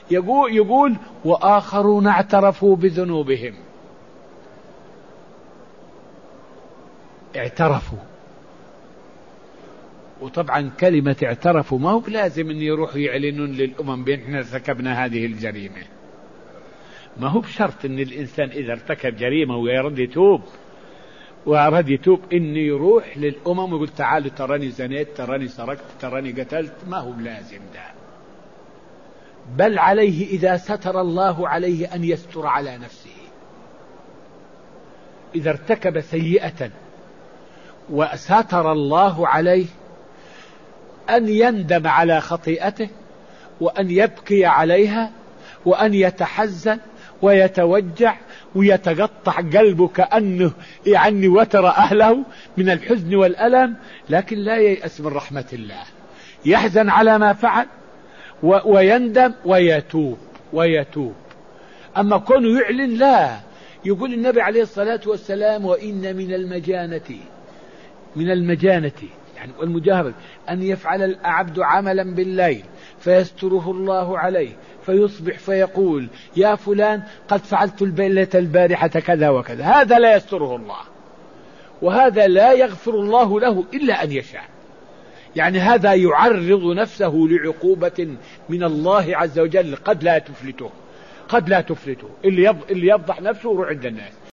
يقول وآخرون اعترفوا بذنوبهم. اعترفوا، وطبعا كلمة اعترفوا ما هو بلازم أن يروحوا يعلنون للأمم بأننا ارتكبنا هذه الجريمة. ما هو بشرط أن الإنسان إذا ارتكب جريمة ويرد يتوب إنه يروح للأمم ويقول تعالوا تراني زنيت، تراني سرقت، تراني قتلت. ما هو بلازم ده، بل عليه إذا ستر الله عليه أن يستر على نفسه. إذا ارتكب سيئة وستر الله عليه أن يندم على خطيئته، وأن يبكي عليها، وأن يتحزن ويتوجع ويتقطع قلبه كأنه يعني وتر أهله من الحزن والألم، لكن لا ييأس من رحمة الله، يحزن على ما فعل ويندم ويتوب. أما كونه يعلن لا، يقول النبي عليه الصلاة والسلام وإن من المجانة يعني والمجاهرة أن يفعل العبد عملا بالليل فيستره الله عليه فيصبح فيقول يا فلان قد فعلت الليلة البارحة كذا وكذا. هذا لا يستره الله، وهذا لا يغفر الله له إلا أن يشاء. يعني هذا يعرض نفسه لعقوبة من الله عز وجل قد لا تفلته. اللي يفضح نفسه ويروح عند الناس.